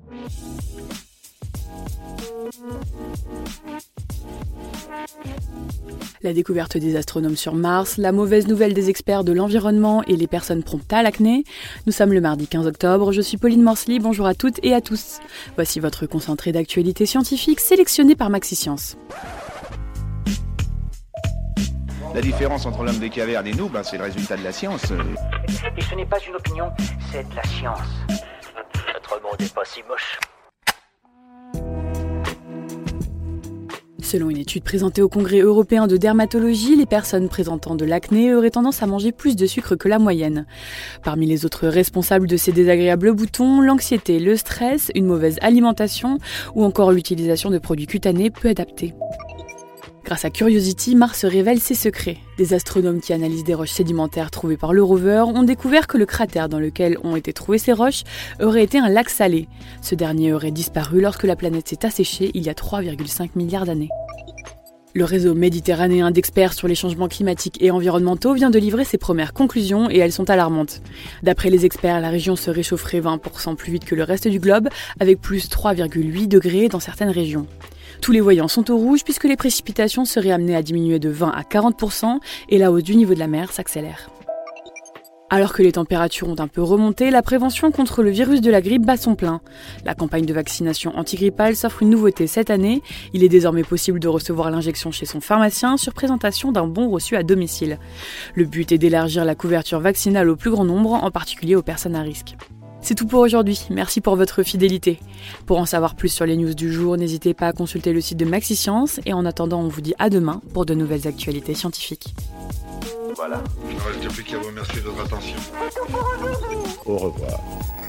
La découverte des astronomes sur Mars, la mauvaise nouvelle des experts de l'environnement et les personnes promptes à l'acné. Nous sommes le mardi 15 octobre, je suis Pauline Morsley, bonjour à toutes et à tous. Voici votre concentré d'actualité scientifique sélectionné par MaxiScience. La différence entre l'homme des cavernes et nous, c'est le résultat de la science. Et ce n'est pas une opinion, c'est de la science. Notre monde n'est pas si moche. Selon une étude présentée au Congrès européen de dermatologie, les personnes présentant de l'acné auraient tendance à manger plus de sucre que la moyenne. Parmi les autres responsables de ces désagréables boutons, l'anxiété, le stress, une mauvaise alimentation ou encore l'utilisation de produits cutanés peu adaptés. Grâce à Curiosity, Mars révèle ses secrets. Des astronomes qui analysent des roches sédimentaires trouvées par le rover ont découvert que le cratère dans lequel ont été trouvées ces roches aurait été un lac salé. Ce dernier aurait disparu lorsque la planète s'est asséchée il y a 3,5 milliards d'années. Le réseau méditerranéen d'experts sur les changements climatiques et environnementaux vient de livrer ses premières conclusions et elles sont alarmantes. D'après les experts, la région se réchaufferait 20% plus vite que le reste du globe, avec plus 3,8 degrés dans certaines régions. Tous les voyants sont au rouge puisque les précipitations seraient amenées à diminuer de 20 à 40% et la hausse du niveau de la mer s'accélère. Alors que les températures ont un peu remonté, la prévention contre le virus de la grippe bat son plein. La campagne de vaccination antigrippale s'offre une nouveauté cette année. Il est désormais possible de recevoir l'injection chez son pharmacien sur présentation d'un bon reçu à domicile. Le but est d'élargir la couverture vaccinale au plus grand nombre, en particulier aux personnes à risque. C'est tout pour aujourd'hui, merci pour votre fidélité. Pour en savoir plus sur les news du jour, n'hésitez pas à consulter le site de MaxiScience et en attendant, on vous dit à demain pour de nouvelles actualités scientifiques. Voilà. Il ne reste plus qu'à vous remercier de votre attention. Au revoir.